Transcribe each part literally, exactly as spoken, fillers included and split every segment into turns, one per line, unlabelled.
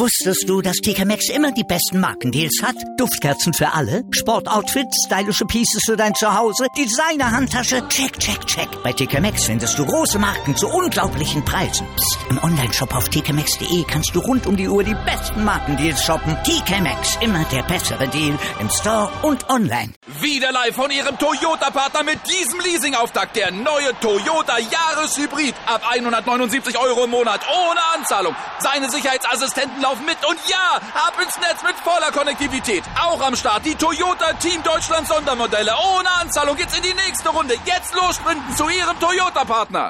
Wusstest du, dass T K Maxx immer die besten Markendeals hat? Duftkerzen für alle, Sportoutfits, stylische Pieces für dein Zuhause, Designer-Handtasche, check, check, check. Bei T K Maxx findest du große Marken zu unglaublichen Preisen. Psst. Im Onlineshop auf t k maxx punkt d e kannst du rund um die Uhr die besten Markendeals shoppen. T K Maxx, immer der bessere Deal im Store und online.
Wieder live von Ihrem Toyota-Partner mit diesem Leasing-Auftakt. Der neue Toyota Jahreshybrid. Ab hundertneunundsiebzig Euro im Monat ohne Anzahlung. Seine Sicherheitsassistenten laufen mit und ja, ab ins Netz mit voller Konnektivität. Auch am Start die Toyota Team Deutschland Sondermodelle. Ohne Anzahlung geht's in die nächste Runde. Jetzt los sprinten zu Ihrem Toyota-Partner.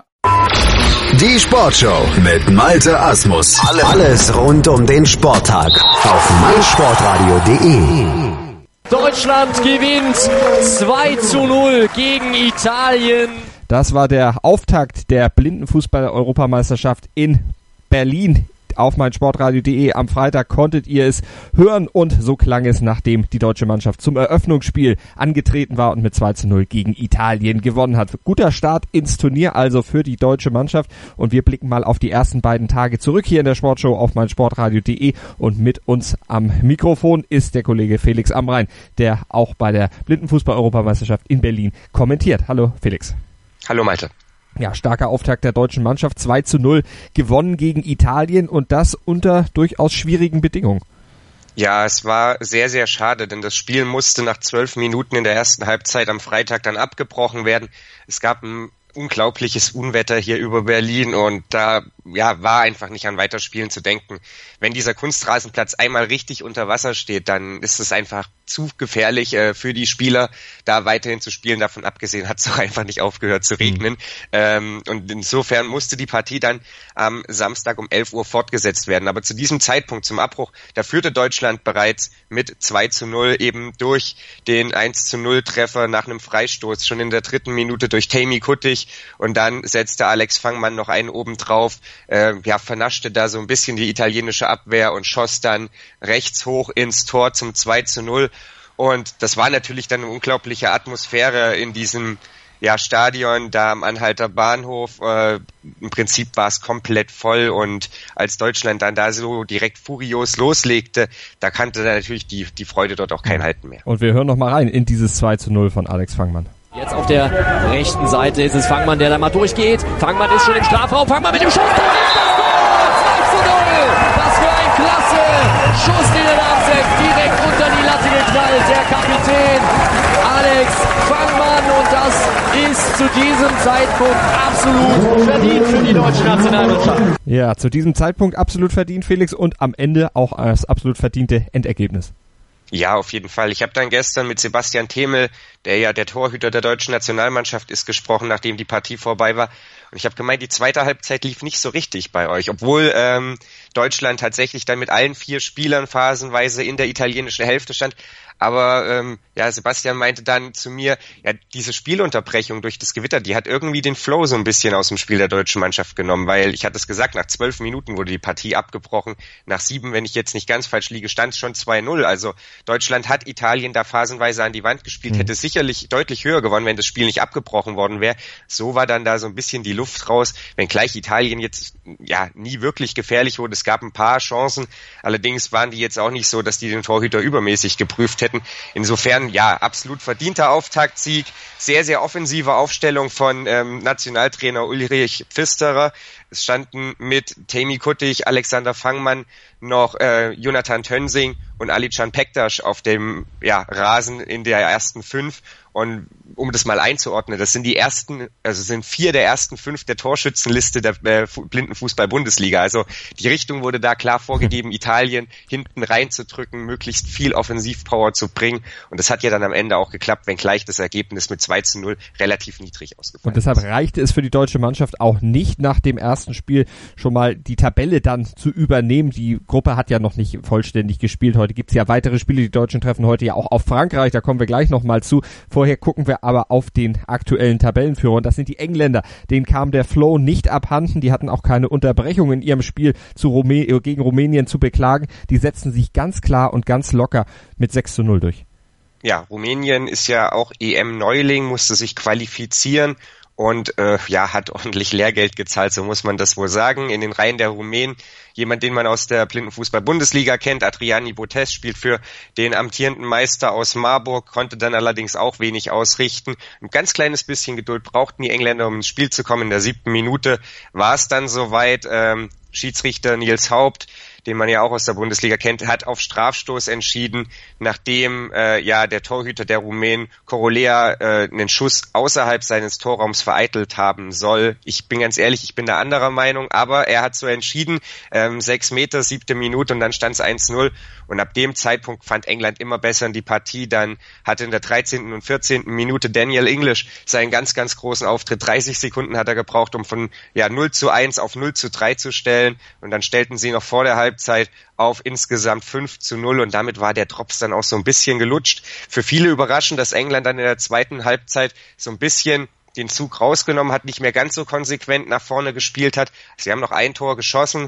Die Sportshow mit Malte Asmus. Alles rund um den Sporttag auf meinsportradio punkt de.
Deutschland gewinnt zwei zu null gegen Italien.
Das war der Auftakt der Blindenfußball-Europameisterschaft in Berlin. Auf meinsportradio punkt de am Freitag konntet ihr es hören und so klang es, nachdem die deutsche Mannschaft zum Eröffnungsspiel angetreten war und mit zwei zu null gegen Italien gewonnen hat. Guter Start ins Turnier also für die deutsche Mannschaft und wir blicken mal auf die ersten beiden Tage zurück hier in der Sportshow auf meinsportradio punkt de und mit uns am Mikrofon ist der Kollege Felix Amrain, der auch bei der Blindenfußball-Europameisterschaft in Berlin kommentiert. Hallo Felix.
Hallo Malte.
Ja, starker Auftakt der deutschen Mannschaft, zwei zu null gewonnen gegen Italien und das unter durchaus schwierigen Bedingungen.
Ja, es war sehr, sehr schade, denn das Spiel musste nach zwölf Minuten in der ersten Halbzeit am Freitag dann abgebrochen werden. Es gab ein unglaubliches Unwetter hier über Berlin und da ja war einfach nicht an Weiterspielen zu denken. Wenn dieser Kunstrasenplatz einmal richtig unter Wasser steht, dann ist es einfach zu gefährlich äh, für die Spieler, da weiterhin zu spielen. Davon abgesehen hat es auch einfach nicht aufgehört zu regnen. Mhm. Ähm, und insofern musste die Partie dann am Samstag um elf Uhr fortgesetzt werden. Aber zu diesem Zeitpunkt, zum Abbruch, da führte Deutschland bereits mit zwei zu null eben durch den eins zu null Treffer nach einem Freistoß, schon in der dritten Minute durch Tammy Kuttig. Und dann setzte Alex Fangmann noch einen oben drauf, äh, ja, vernaschte da so ein bisschen die italienische Abwehr und schoss dann rechts hoch ins Tor zum zwei zu null. Und das war natürlich dann eine unglaubliche Atmosphäre in diesem ja, Stadion, da am Anhalter Bahnhof. Äh, Im Prinzip war es komplett voll und als Deutschland dann da so direkt furios loslegte, da kannte dann natürlich die, die Freude dort auch kein Halten mehr.
Und wir hören noch mal rein in dieses zwei zu null von Alex Fangmann.
Jetzt auf der rechten Seite ist es Fangmann, der da mal durchgeht. Fangmann ist schon im Strafraum. Fangmann mit dem Schuss. Das ist das Tor! zwei zu null! Was für ein klasse Schuss, den er da absetzt. Direkt unter die Latte geknallt. Der Kapitän Alex Fangmann. Und das ist zu diesem Zeitpunkt absolut verdient für die deutsche Nationalmannschaft.
Ja, zu diesem Zeitpunkt absolut verdient, Felix. Und am Ende auch das absolut verdiente Endergebnis.
Ja, auf jeden Fall. Ich habe dann gestern mit Sebastian Themel, der ja der Torhüter der deutschen Nationalmannschaft ist, gesprochen, nachdem die Partie vorbei war. Und ich habe gemeint, die zweite Halbzeit lief nicht so richtig bei euch, obwohl ähm, Deutschland tatsächlich dann mit allen vier Spielern phasenweise in der italienischen Hälfte stand. Aber ähm, ja, Sebastian meinte dann zu mir, ja, diese Spielunterbrechung durch das Gewitter, die hat irgendwie den Flow so ein bisschen aus dem Spiel der deutschen Mannschaft genommen, weil ich hatte es gesagt, nach zwölf Minuten wurde die Partie abgebrochen. Nach sieben, wenn ich jetzt nicht ganz falsch liege, stand es schon zwei null. Also Deutschland hat Italien da phasenweise an die Wand gespielt, mhm. hätte sicherlich deutlich höher gewonnen, wenn das Spiel nicht abgebrochen worden wäre. So war dann da so ein bisschen die Luft raus, wenngleich Italien jetzt ja nie wirklich gefährlich wurde. Es gab ein paar Chancen, allerdings waren die jetzt auch nicht so, dass die den Torhüter übermäßig geprüft hätten. Insofern, ja, absolut verdienter Auftaktsieg, sehr, sehr offensive Aufstellung von ähm, Nationaltrainer Ulrich Pfisterer. Es standen mit Tammy Kuttig, Alexander Fangmann, noch äh, Jonathan Tönsing und Alican Pektas auf dem ja, Rasen in der ersten fünf. Und um das mal einzuordnen, das sind die ersten, also sind vier der ersten fünf der Torschützenliste der äh, Blindenfußball-Bundesliga. Also die Richtung wurde da klar vorgegeben, Italien hinten reinzudrücken, möglichst viel Offensivpower zu bringen. Und das hat ja dann am Ende auch geklappt, wenngleich das Ergebnis mit zwei zu null relativ niedrig ausgefallen ist.
Und deshalb reichte es für die deutsche Mannschaft auch nicht, nach dem ersten Spiel schon mal die Tabelle dann zu übernehmen. Die Gruppe hat ja noch nicht vollständig gespielt. Heute gibt es ja weitere Spiele. Die Deutschen treffen heute ja auch auf Frankreich. Da kommen wir gleich nochmal zu. Vorher gucken wir aber auf den aktuellen Tabellenführer und das sind die Engländer. Denen kam der Flow nicht abhanden. Die hatten auch keine Unterbrechung in ihrem Spiel zu Rumä- gegen Rumänien zu beklagen. Die setzten sich ganz klar und ganz locker mit sechs zu null durch.
Ja, Rumänien ist ja auch E M-Neuling, musste sich qualifizieren und äh, ja, hat ordentlich Lehrgeld gezahlt, so muss man das wohl sagen. In den Reihen der Rumänen jemand, den man aus der Blindenfußball-Bundesliga kennt, Adriani Botez, spielt für den amtierenden Meister aus Marburg, konnte dann allerdings auch wenig ausrichten. Ein ganz kleines bisschen Geduld brauchten die Engländer, um ins Spiel zu kommen. In der siebten Minute war es dann soweit. Ähm, Schiedsrichter Nils Haupt, den man ja auch aus der Bundesliga kennt, hat auf Strafstoß entschieden, nachdem äh, ja der Torhüter der Rumänen, Corolea, äh, einen Schuss außerhalb seines Torraums vereitelt haben soll. Ich bin ganz ehrlich, ich bin da anderer Meinung, aber er hat so entschieden, ähm, sechs Meter, siebte Minute und dann stand es eins null und ab dem Zeitpunkt fand England immer besser in die Partie. Dann hatte in der dreizehnten und vierzehnten Minute Daniel English seinen ganz, ganz großen Auftritt. dreißig Sekunden hat er gebraucht, um von ja null zu eins auf null zu drei zu stellen und dann stellten sie noch vor der Halbzeit auf insgesamt fünf zu null und damit war der Drops dann auch so ein bisschen gelutscht. Für viele überraschend, dass England dann in der zweiten Halbzeit so ein bisschen den Zug rausgenommen hat, nicht mehr ganz so konsequent nach vorne gespielt hat. Sie haben noch ein Tor geschossen,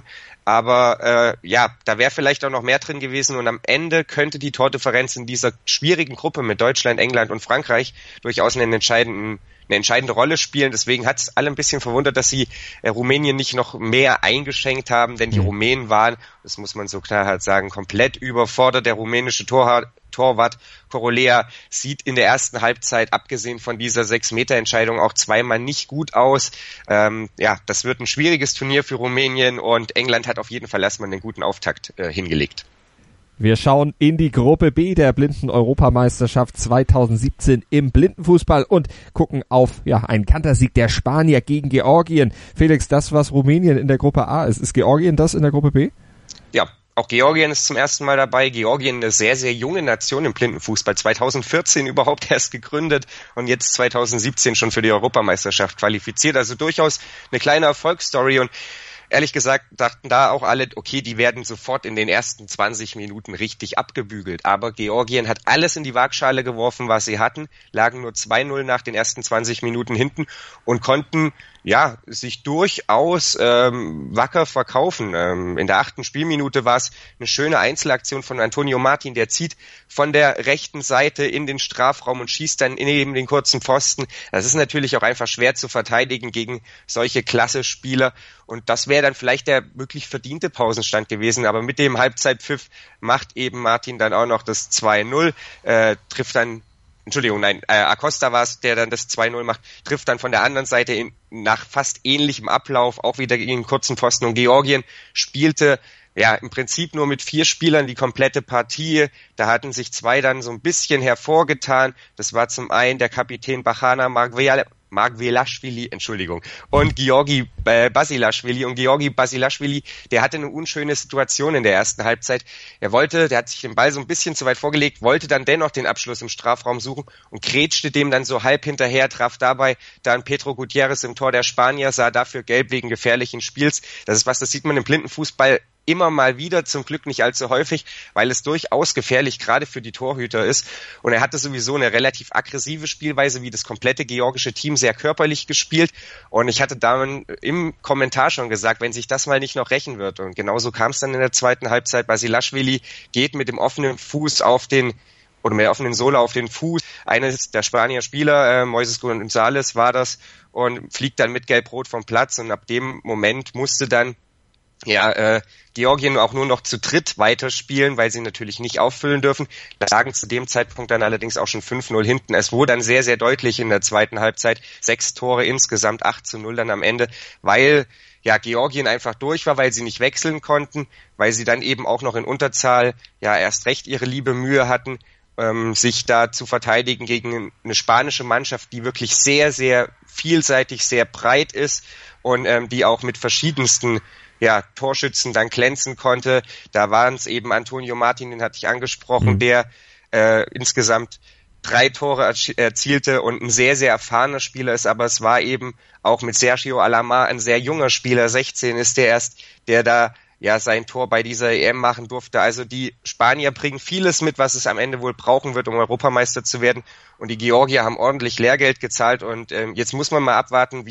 aber äh, ja, da wäre vielleicht auch noch mehr drin gewesen und am Ende könnte die Tordifferenz in dieser schwierigen Gruppe mit Deutschland, England und Frankreich durchaus einen entscheidenden eine entscheidende Rolle spielen. Deswegen hat es alle ein bisschen verwundert, dass sie äh, Rumänien nicht noch mehr eingeschenkt haben, denn die mhm. Rumänen waren, das muss man so klar halt sagen, komplett überfordert. Der rumänische Torwart, Torwart Corolea sieht in der ersten Halbzeit, abgesehen von dieser sechs-Meter-Entscheidung, auch zweimal nicht gut aus. Ähm, ja, das wird ein schwieriges Turnier für Rumänien und England hat auf jeden Fall erstmal einen guten Auftakt äh, hingelegt.
Wir schauen in die Gruppe B der Blinden-Europameisterschaft zweitausendsiebzehn im Blindenfußball und gucken auf ja einen Kantersieg der Spanier gegen Georgien. Felix, das, was Rumänien in der Gruppe A ist, ist Georgien das in der Gruppe B?
Ja, auch Georgien ist zum ersten Mal dabei. Georgien, eine sehr, sehr junge Nation im Blindenfußball. zweitausendvierzehn überhaupt erst gegründet und jetzt zweitausendsiebzehn schon für die Europameisterschaft qualifiziert. Also durchaus eine kleine Erfolgsstory und ehrlich gesagt dachten da auch alle, okay, die werden sofort in den ersten zwanzig Minuten richtig abgebügelt. Aber Georgien hat alles in die Waagschale geworfen, was sie hatten, lagen nur zwei null nach den ersten zwanzig Minuten hinten und konnten ja sich durchaus ähm, wacker verkaufen. Ähm, in der achten Spielminute war es eine schöne Einzelaktion von Antonio Martin, der zieht von der rechten Seite in den Strafraum und schießt dann neben den kurzen Pfosten. Das ist natürlich auch einfach schwer zu verteidigen gegen solche Klasse-Spieler und das wäre dann vielleicht der wirklich verdiente Pausenstand gewesen, aber mit dem Halbzeitpfiff macht eben Martin dann auch noch das zwei null, äh, trifft dann Entschuldigung, nein, äh, Acosta war es, der dann das zwei null macht, trifft dann von der anderen Seite in, nach fast ähnlichem Ablauf auch wieder gegen den kurzen Pfosten und Georgien spielte ja im Prinzip nur mit vier Spielern die komplette Partie. Da hatten sich zwei dann so ein bisschen hervorgetan. Das war zum einen der Kapitän Bachana Margvelashvili, Entschuldigung, und Georgi äh, Basilashvili. Und Georgi Basilashvili, der hatte eine unschöne Situation in der ersten Halbzeit. Er wollte, der hat sich den Ball so ein bisschen zu weit vorgelegt, wollte dann dennoch den Abschluss im Strafraum suchen und grätschte dem dann so halb hinterher, traf dabei dann Pedro Gutierrez im Tor der Spanier, sah dafür gelb wegen gefährlichen Spiels. Das ist was, das sieht man im Blindenfußball immer mal wieder, zum Glück nicht allzu häufig, weil es durchaus gefährlich gerade für die Torhüter ist. Und er hatte sowieso eine relativ aggressive Spielweise, wie das komplette georgische Team, sehr körperlich gespielt. Und ich hatte dann im Kommentar schon gesagt, wenn sich das mal nicht noch rächen wird. Und genauso kam es dann in der zweiten Halbzeit. Basilashvili geht mit dem offenen Fuß auf den oder mit der offenen Sohle auf den Fuß eines der Spanier Spieler, äh, Moises González war das, und fliegt dann mit Gelb-Rot vom Platz. Und ab dem Moment musste dann ja, äh, Georgien auch nur noch zu dritt weiterspielen, weil sie natürlich nicht auffüllen dürfen. Lagen zu dem Zeitpunkt dann allerdings auch schon fünf null hinten. Es wurde dann sehr, sehr deutlich in der zweiten Halbzeit. Sechs Tore insgesamt, acht zu null dann am Ende, weil ja Georgien einfach durch war, weil sie nicht wechseln konnten, weil sie dann eben auch noch in Unterzahl ja erst recht ihre liebe Mühe hatten, ähm, sich da zu verteidigen gegen eine spanische Mannschaft, die wirklich sehr, sehr vielseitig, sehr breit ist und ähm, die auch mit verschiedensten ja, Torschützen dann glänzen konnte. Da waren es eben Antonio Martin, den hatte ich angesprochen, mhm. der äh, insgesamt drei Tore erzielte und ein sehr, sehr erfahrener Spieler ist, aber es war eben auch mit Sergio Alamar ein sehr junger Spieler, sechzehn ist der erst, der da ja sein Tor bei dieser E M machen durfte. Also die Spanier bringen vieles mit, was es am Ende wohl brauchen wird, um Europameister zu werden. Und die Georgier haben ordentlich Lehrgeld gezahlt und ähm, jetzt muss man mal abwarten, wie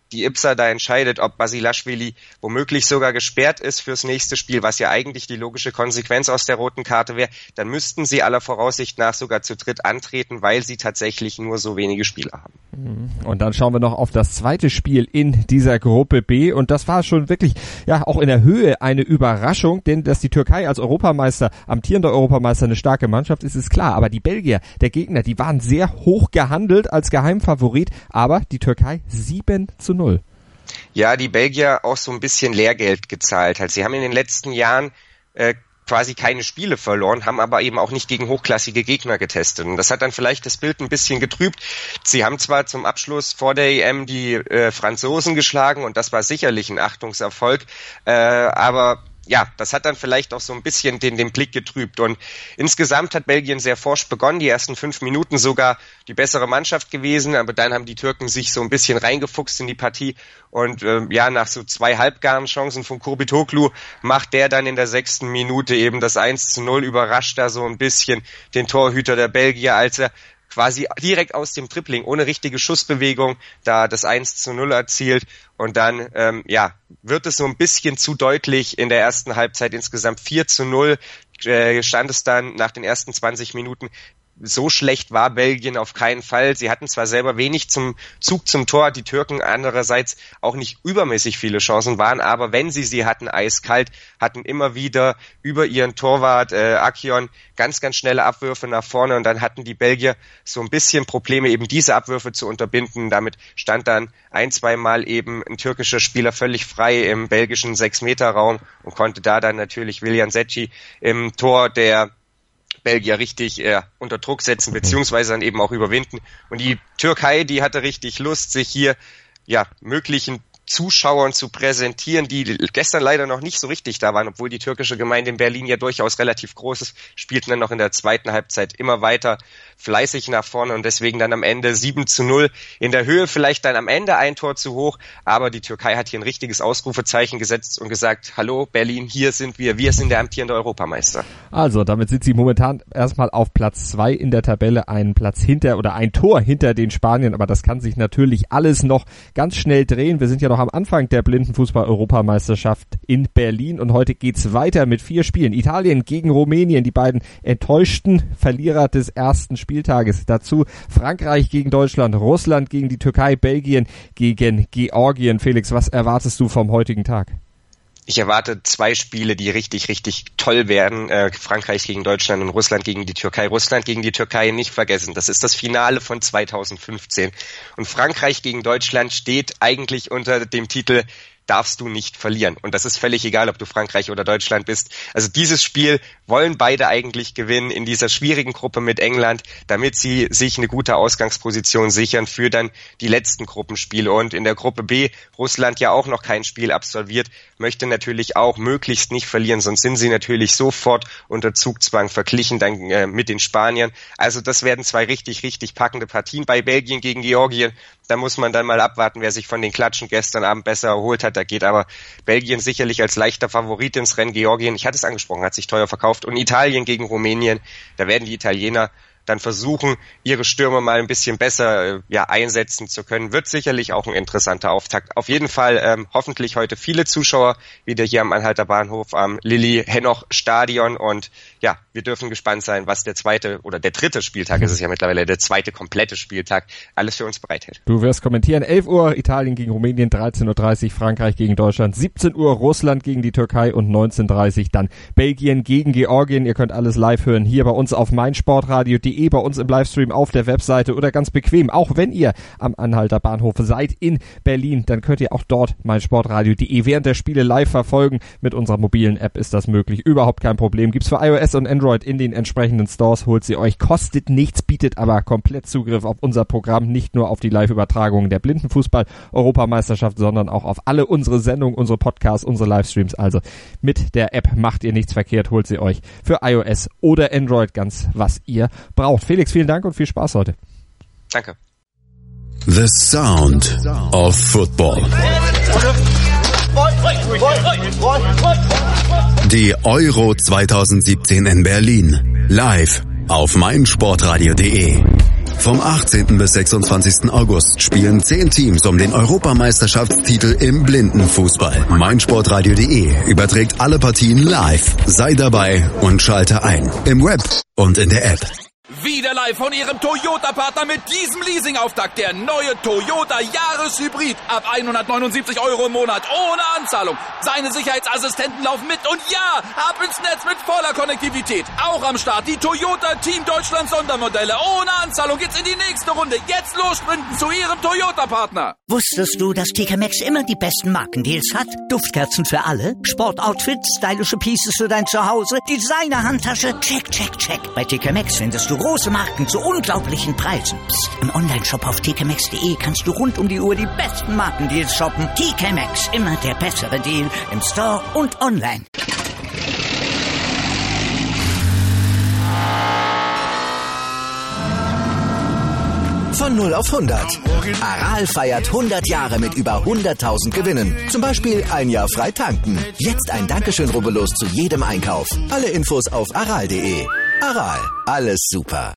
die I P S A da entscheidet, ob Basilashvili womöglich sogar gesperrt ist fürs nächste Spiel, was ja eigentlich die logische Konsequenz aus der roten Karte wäre, dann müssten sie aller Voraussicht nach sogar zu dritt antreten, weil sie tatsächlich nur so wenige Spieler haben.
Und dann schauen wir noch auf das zweite Spiel in dieser Gruppe B und das war schon wirklich, ja, auch in der Höhe eine Überraschung, denn dass die Türkei als Europameister, amtierender Europameister, eine starke Mannschaft ist, ist klar, aber die Belgier, der Gegner, die waren sehr hoch gehandelt als Geheimfavorit, aber die Türkei sieben zu null.
Ja, die Belgier auch so ein bisschen Lehrgeld gezahlt. Also sie haben in den letzten Jahren äh, quasi keine Spiele verloren, haben aber eben auch nicht gegen hochklassige Gegner getestet. Und das hat dann vielleicht das Bild ein bisschen getrübt. Sie haben zwar zum Abschluss vor der E M die äh, Franzosen geschlagen und das war sicherlich ein Achtungserfolg, äh, aber ja, das hat dann vielleicht auch so ein bisschen den, den Blick getrübt. Und insgesamt hat Belgien sehr forsch begonnen, die ersten fünf Minuten sogar die bessere Mannschaft gewesen, aber dann haben die Türken sich so ein bisschen reingefuchst in die Partie und äh, ja, nach so zwei halbgaren Chancen von Kurbitoglu macht der dann in der sechsten Minute eben das eins zu null, überrascht da so ein bisschen den Torhüter der Belgier, als er quasi direkt aus dem Dribbling, ohne richtige Schussbewegung, da das eins zu null erzielt. Und dann, ähm, ja, wird es so ein bisschen zu deutlich in der ersten Halbzeit, insgesamt vier zu null, äh, stand es dann nach den ersten zwanzig Minuten. So schlecht war Belgien auf keinen Fall. Sie hatten zwar selber wenig zum Zug zum Tor, die Türken andererseits auch nicht übermäßig viele Chancen waren, aber wenn sie sie hatten, eiskalt, hatten immer wieder über ihren Torwart äh, Akion ganz, ganz schnelle Abwürfe nach vorne und dann hatten die Belgier so ein bisschen Probleme, eben diese Abwürfe zu unterbinden. Damit stand dann ein, zweimal eben ein türkischer Spieler völlig frei im belgischen sechs-Meter-Raum und konnte da dann natürlich Willian Zecchi im Tor der Belgier richtig äh, unter Druck setzen, beziehungsweise dann eben auch überwinden. Und die Türkei, die hatte richtig Lust, sich hier ja möglichen Zuschauern zu präsentieren, die gestern leider noch nicht so richtig da waren, obwohl die türkische Gemeinde in Berlin ja durchaus relativ groß ist, spielten dann noch in der zweiten Halbzeit immer weiter fleißig nach vorne und deswegen dann am Ende sieben zu null. In der Höhe vielleicht dann am Ende ein Tor zu hoch, aber die Türkei hat hier ein richtiges Ausrufezeichen gesetzt und gesagt, hallo Berlin, hier sind wir, wir sind der amtierende Europameister.
Also damit sind sie momentan erstmal auf Platz zwei in der Tabelle, einen Platz hinter oder ein Tor hinter den Spaniern, aber das kann sich natürlich alles noch ganz schnell drehen. Wir sind ja noch am Anfang der Blindenfußball-Europameisterschaft in Berlin und heute geht's weiter mit vier Spielen. Italien gegen Rumänien, die beiden enttäuschten Verlierer des ersten Spieltages. Dazu Frankreich gegen Deutschland, Russland gegen die Türkei, Belgien gegen Georgien. Felix, was erwartest du vom heutigen Tag?
Ich erwarte zwei Spiele, die richtig, richtig toll werden. Äh, Frankreich gegen Deutschland und Russland gegen die Türkei. Russland gegen die Türkei nicht vergessen. Das ist das Finale von zweitausendfünfzehn. Und Frankreich gegen Deutschland steht eigentlich unter dem Titel darfst du nicht verlieren. Und das ist völlig egal, ob du Frankreich oder Deutschland bist. Also dieses Spiel wollen beide eigentlich gewinnen in dieser schwierigen Gruppe mit England, damit sie sich eine gute Ausgangsposition sichern für dann die letzten Gruppenspiele. Und in der Gruppe B, Russland ja auch noch kein Spiel absolviert, möchte natürlich auch möglichst nicht verlieren, sonst sind sie natürlich sofort unter Zugzwang verglichen dann äh, mit den Spaniern. Also das werden zwei richtig, richtig packende Partien. Bei Belgien gegen Georgien, da muss man dann mal abwarten, wer sich von den Klatschen gestern Abend besser erholt hat. Da geht aber Belgien sicherlich als leichter Favorit ins Rennen. Georgien, ich hatte es angesprochen, hat sich teuer verkauft. Und Italien gegen Rumänien, da werden die Italiener dann versuchen, ihre Stürmer mal ein bisschen besser äh, ja einsetzen zu können. Wird sicherlich auch ein interessanter Auftakt. Auf jeden Fall ähm, hoffentlich heute viele Zuschauer wieder hier am Anhalter Bahnhof am Lilly-Henoch-Stadion und ja, wir dürfen gespannt sein, was der zweite oder der dritte Spieltag, ist es ja mittlerweile der zweite komplette Spieltag, alles für uns bereithält.
Du wirst kommentieren, elf Uhr Italien gegen Rumänien, dreizehn Uhr dreißig Frankreich gegen Deutschland, siebzehn Uhr Russland gegen die Türkei und neunzehn Uhr dreißig dann Belgien gegen Georgien. Ihr könnt alles live hören hier bei uns auf meinsportradio punkt de, bei uns im Livestream auf der Webseite oder ganz bequem, auch wenn ihr am Anhalter Bahnhof seid in Berlin, dann könnt ihr auch dort meinsportradio punkt de während der Spiele live verfolgen. Mit unserer mobilen App ist das möglich, überhaupt kein Problem. Gibt's für iOS und Android in den entsprechenden Stores, holt sie euch, kostet nichts, bietet aber komplett Zugriff auf unser Programm, nicht nur auf die Live-Übertragungen der Blindenfußball-Europameisterschaft, sondern auch auf alle unsere Sendungen, unsere Podcasts, unsere Livestreams. Also mit der App macht ihr nichts verkehrt, holt sie euch für iOS oder Android ganz, was ihr braucht. Felix, vielen Dank und viel Spaß heute.
Danke.
The Sound of Football. Die Euro zwanzig siebzehn in Berlin. Live auf meinsportradio punkt de. Vom achtzehnten bis sechsundzwanzigsten August spielen zehn Teams um den Europameisterschaftstitel im Blindenfußball. meinsportradio punkt de überträgt alle Partien live. Sei dabei und schalte ein. Im Web und in der App.
Wieder live von Ihrem Toyota-Partner mit diesem Leasing-Auftakt. Der neue Toyota Jahreshybrid. Ab hundertneunundsiebzig Euro im Monat. Ohne Anzahlung. Seine Sicherheitsassistenten laufen mit. Und ja, ab ins Netz mit voller Konnektivität. Auch am Start die Toyota Team Deutschland Sondermodelle. Ohne Anzahlung geht's in die nächste Runde. Jetzt los sprinten zu Ihrem Toyota-Partner.
Wusstest du, dass T K Maxx immer die besten Markendeals hat? Duftkerzen für alle, Sportoutfits, stylische Pieces für dein Zuhause, Designer-Handtasche, check, check, check. Bei T K Maxx findest du große Marken zu unglaublichen Preisen. Psst. Im Onlineshop auf t k maxx punkt de kannst du rund um die Uhr die besten Markendeals shoppen. T K Maxx, immer der bessere Deal im Store und online.
Von null auf hundert. Aral feiert hundert Jahre mit über hunderttausend Gewinnen. Zum Beispiel ein Jahr frei tanken. Jetzt ein Dankeschön, rubbellos zu jedem Einkauf. Alle Infos auf aral punkt de. Aral, alles super.